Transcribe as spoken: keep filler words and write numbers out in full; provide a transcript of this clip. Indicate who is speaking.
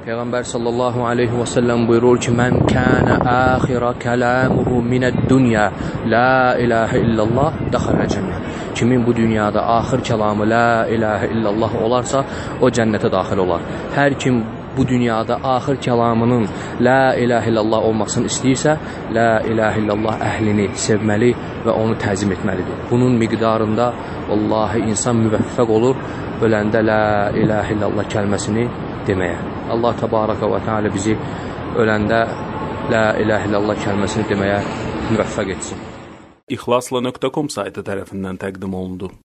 Speaker 1: Peyğəmbər sallallahu aleyhi və səlləm buyurur ki, mən kənə əxirə kələmuhu minəd-dünya, la ilahə illallah, dəxələ cənnə. Kimin bu dünyada axır kəlamı la ilahə illallah olarsa, o cənnətə daxil olar. Hər kim bu dünyada axır kəlamının la ilahə illallah olmasını istəyirsə, la ilahə illallah əhlini sevməli və onu təzim etməlidir. Bunun miqdarında vallahi insan müvəffəq olur, öləndə la ilahə illallah kəlməsini deməyə. Allah təbaraka və teala bizi öləndə la ilahə illallah kəlməsini deməyə müvəffəq etsin.
Speaker 2: İxlasla nöqtə com saytı tərəfindən təqdim olundu.